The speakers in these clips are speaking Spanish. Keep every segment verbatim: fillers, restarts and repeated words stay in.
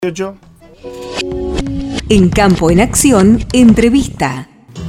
En Campo en Acción, entrevista.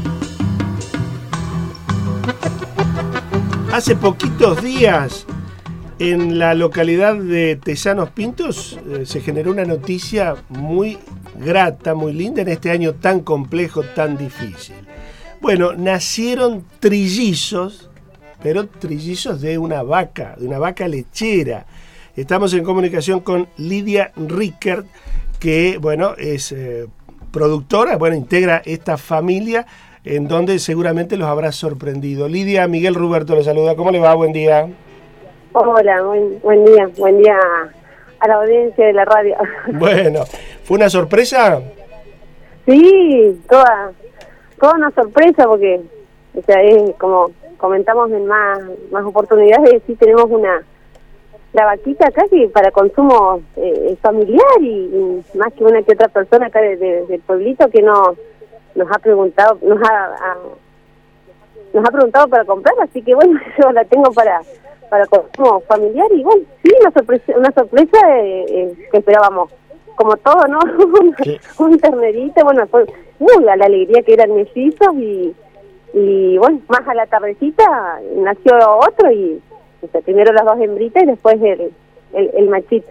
Hace poquitos días, en la localidad de Tesanos Pintos, eh, se generó una noticia muy grata, muy linda en este año tan complejo, tan difícil. Bueno, nacieron trillizos, pero trillizos de una vaca, de una vaca lechera. Estamos en comunicación con Lidia Rickert, que, bueno, es eh, productora, bueno, integra esta familia en donde seguramente los habrá sorprendido. Lidia, Miguel Ruberto le saluda. ¿Cómo le va? Buen día. Hola, buen, buen día. Buen día a la audiencia de la radio. Bueno, ¿fue una sorpresa? Sí, toda, toda una sorpresa porque, o sea, es como comentamos en más, más oportunidades, sí tenemos una... La vaquita casi para consumo eh, familiar y, y más que una que otra persona acá de, de, del pueblito que no nos ha preguntado, nos ha, ha nos ha preguntado para comprar, así que bueno, yo la tengo para para consumo familiar y bueno, sí, una sorpresa, una sorpresa eh, eh, que esperábamos, como todo, ¿no? Sí. Un ternerito, bueno, fue uh, la, la alegría que eran mellizos y, y bueno, más a la tardecita nació otro y o sea, primero las dos hembritas y después el, el, el machito.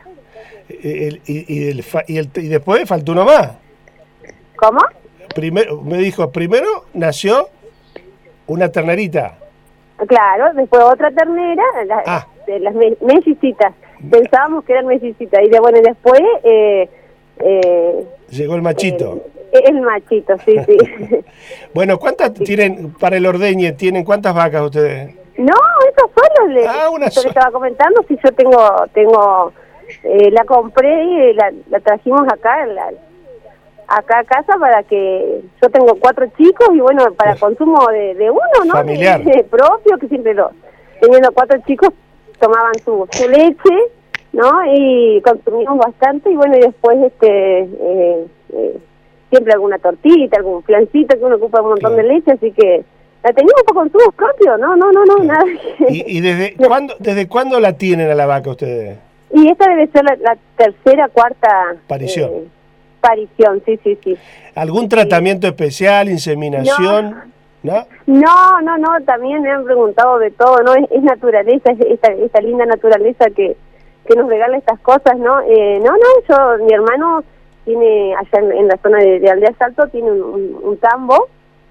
El, y, y, el, y, el, y después faltó uno más. ¿Cómo? Primero, me dijo, primero nació una ternerita. Claro, después otra ternera, la, ah. de las me, mellicitas. Pensábamos que eran mellicitas. Y de, bueno, después... Eh, eh, llegó el machito. Eh, el machito, sí, sí. Bueno, ¿cuántas sí. tienen para el ordeñe? ¿Tienen cuántas vacas ustedes? No, eso solo le, ah, una so- le estaba comentando, si yo tengo, tengo eh, la compré y la, la trajimos acá, la, acá a casa para que, yo tengo cuatro chicos y bueno, para consumo de, de uno, ¿no? Familiar. De, de propio, que siempre lo, teniendo cuatro chicos tomaban su, su leche, ¿no? Y consumimos bastante y bueno, y después este, eh, eh, siempre alguna tortita, algún flancito que uno ocupa un montón claro. de leche, así que la teníamos por consumo propio, no, no, no, no, claro. nada. ¿Y, y desde cuándo desde cuándo la tienen a la vaca ustedes? Y esta debe ser la, la tercera, cuarta... Parición. Eh, parición, sí, sí, sí. ¿Algún tratamiento sí. especial, inseminación? No. ¿No? no, no, no, también me han preguntado de todo, ¿no? Es, es naturaleza, es esta, esta linda naturaleza que, que nos regala estas cosas, ¿no? Eh, no, no, yo, mi hermano tiene, allá en, en la zona de, de Aldea Salto, tiene un, un, un tambo,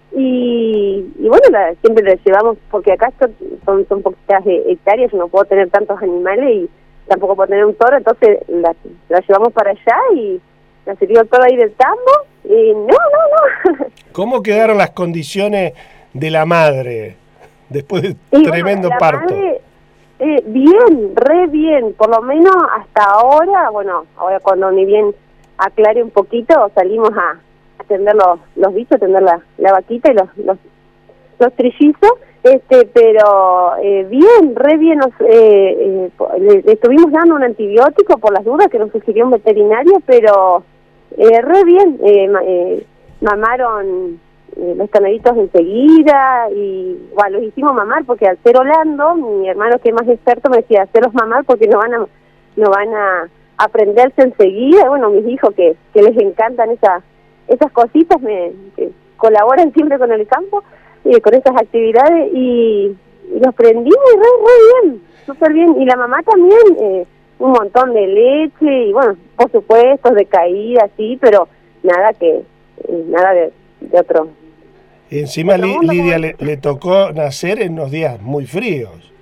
Y, y bueno, la, siempre la llevamos, porque acá son, son poquitas hectáreas, yo no puedo tener tantos animales y tampoco puedo tener un toro, entonces la, la llevamos para allá y la sirvió todo ahí del tambo y no, no, no. ¿Cómo quedaron las condiciones de la madre después de y tremendo bueno, la parto? Madre, eh, bien, re bien, por lo menos hasta ahora, bueno, ahora cuando ni bien aclare un poquito, salimos a atender los, los bichos, atender la, la vaquita y los, los, los trillizos, este, pero eh, bien, re bien, nos, eh, eh, le, le estuvimos dando un antibiótico por las dudas que nos sugirió un veterinario, pero eh, re bien, eh, eh, mamaron eh, los canaditos enseguida y bueno, los hicimos mamar porque al ser Orlando, mi hermano que es más experto me decía, hacerlos mamar porque no van a, no van a aprenderse enseguida, bueno, mis hijos que, que les encantan esas esas cositas me que colaboran siempre con el campo y con esas actividades y, y los prendimos y re, re bien, súper bien. Y la mamá también, eh, un montón de leche y bueno, por supuesto, de caída, sí, pero nada que, eh, nada de, de otro. Y encima de otro Lidia le, le tocó nacer en unos días muy fríos.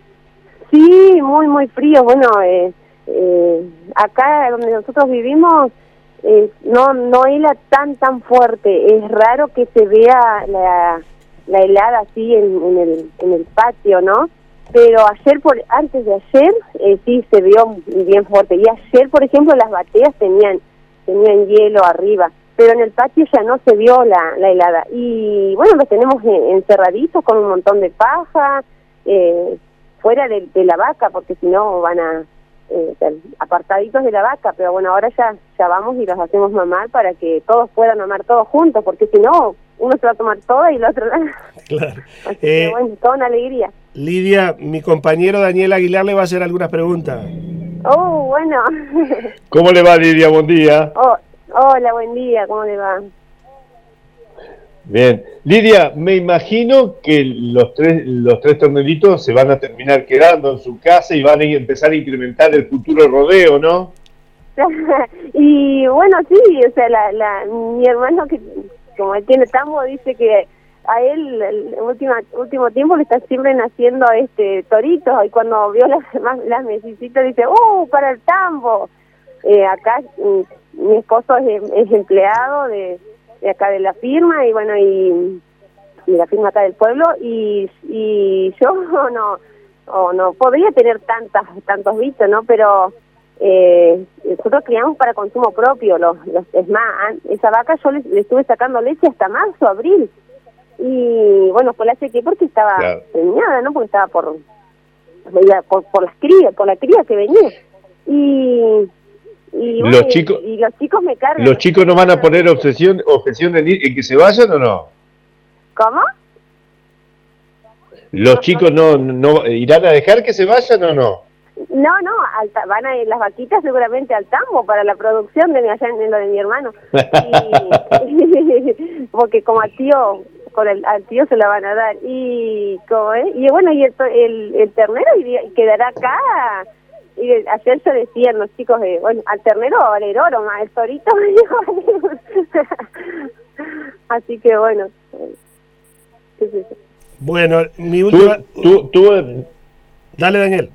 Sí, muy, muy fríos. Bueno, eh, eh, acá donde nosotros vivimos, Eh, no no hela tan tan fuerte, es raro que se vea la, la helada así en, en el en el patio, ¿no? Pero ayer, por antes de ayer, eh, sí se vio bien fuerte, y ayer, por ejemplo, las bateas tenían tenían hielo arriba, pero en el patio ya no se vio la, la helada, y bueno, los tenemos encerraditos con un montón de paja, eh, fuera de, de la vaca, porque si no van a Eh, apartaditos de la vaca, pero bueno, ahora ya ya vamos y los hacemos mamar para que todos puedan mamar todos juntos, porque si no, uno se va a tomar toda y el otro no. Claro. Así que, eh, bueno, toda una alegría. Lidia, mi compañero Daniel Aguilar le va a hacer algunas preguntas. Oh, bueno. ¿Cómo le va, Lidia? Buen día. Oh, hola, buen día, ¿cómo le va? Bien. Lidia, me imagino que los tres, los tres torneritos se van a terminar quedando en su casa y van a empezar a incrementar el futuro rodeo, ¿no? Y bueno, sí, o sea, la, la, mi hermano, que como él tiene tambo, dice que a él el último, último tiempo le está siempre naciendo este toritos, y cuando vio las, las mesicitas dice, ¡uh, para el tambo! Eh, acá mi esposo es, es empleado de, de acá de la firma, y bueno, y, y la firma acá del pueblo, y, y yo no, no, no podría tener tantas tantos bichos, ¿no? Pero eh, nosotros criamos para consumo propio, los, los es más, esa vaca yo le, le estuve sacando leche hasta marzo, abril, y bueno, pues la sequé porque estaba claro. preñada, ¿no? Porque estaba por, por por las crías, por la cría que venía, y y, bueno, los chicos y, y los chicos me cargan. ¿Los chicos no van a poner obsesión objeción en, en que se vayan o no? ¿Cómo? ¿Los no, chicos no, no irán a dejar que se vayan o no? No, no, al, van a ir las vaquitas seguramente al tambo para la producción de mi, allá en, en lo de mi hermano. Y, porque como al tío, con el, al tío se la van a dar. Y como es, y bueno, y el, el, el ternero quedará acá. Y ayer se decían los chicos, de, bueno, al ternero va a valer oro, más el torito. Así que bueno. ¿Qué es eso? Bueno, mi última... ¿Tú, tú, tú... Dale, Daniel.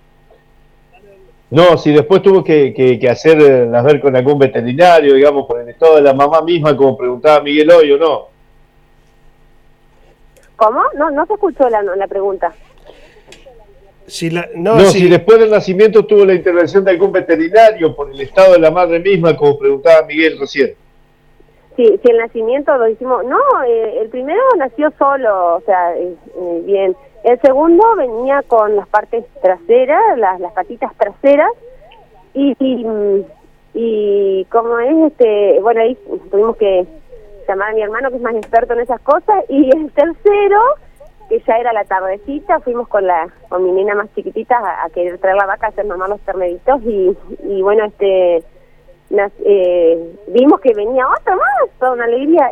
No, si después tuvo que, que, que hacer las ver con algún veterinario, digamos, por el estado de la mamá misma, como preguntaba Miguel hoy, ¿o no? ¿Cómo? No, no se escuchó la, la pregunta. Si la, no, no si... si después del nacimiento tuvo la intervención de algún veterinario por el estado de la madre misma, como preguntaba Miguel recién. Sí, si el nacimiento lo hicimos... No, eh, el primero nació solo, o sea, eh, eh, bien. El segundo venía con las partes traseras, las, las patitas traseras, y, y, y como es, este bueno, ahí tuvimos que llamar a mi hermano, que es más experto en esas cosas, y el tercero, que ya era la tardecita, fuimos con la con mi nena más chiquitita a, a querer traer la vaca, a hacer mamá los terneritos, y, y bueno, este nas, eh, vimos que venía otra más, toda una alegría.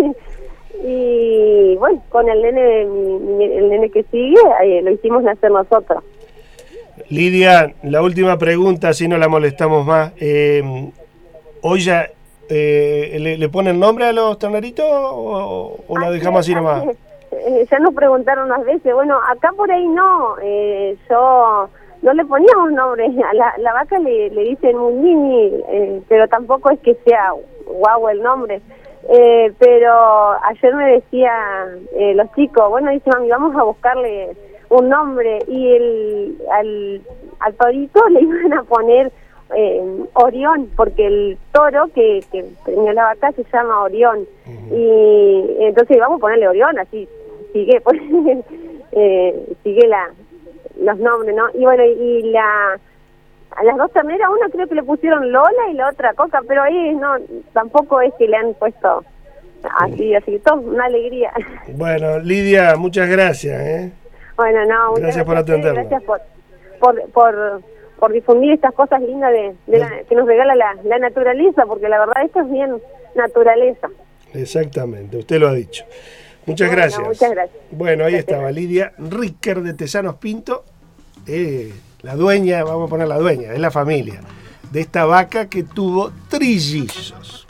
Y bueno, con el nene mi, el nene que sigue, eh, lo hicimos nacer nosotros. Lidia, la última pregunta, si no la molestamos más. Eh, ¿Hoy ya eh, le, le ponen nombre a los terneritos o, o la dejamos así nomás? Eh, ya nos preguntaron unas veces. Bueno, acá por ahí no. Eh, yo no le poníamos nombre. A la, la vaca le, le dicen Muñini, eh, pero tampoco es que sea guau el nombre. Eh, pero ayer me decía eh, los chicos, bueno, dice mami, vamos a buscarle un nombre, y el al, al torito le iban a poner eh, Orión, porque el toro que, que tenía la vaca se llama Orión. Uh-huh. Y entonces vamos a ponerle Orión, así sigue pues eh, sigue la los nombres, ¿no? Y bueno, y la a las dos terneras, una creo que le pusieron Lola y la otra Coca, pero ahí no, tampoco es que le han puesto así, así que todo, una alegría. Bueno, Lidia, muchas gracias, ¿eh? Bueno, no, muchas gracias, gracias por atendernos. Gracias por, por, por, por difundir estas cosas lindas de, de la, que nos regala la, la naturaleza, porque la verdad esto es bien naturaleza. Exactamente, usted lo ha dicho. Muchas bueno, gracias. Muchas gracias. Bueno, ahí gracias. Estaba Lidia Ricker de Tesanos Pinto, eh, la dueña, vamos a poner la dueña, es la familia de esta vaca que tuvo trillizos.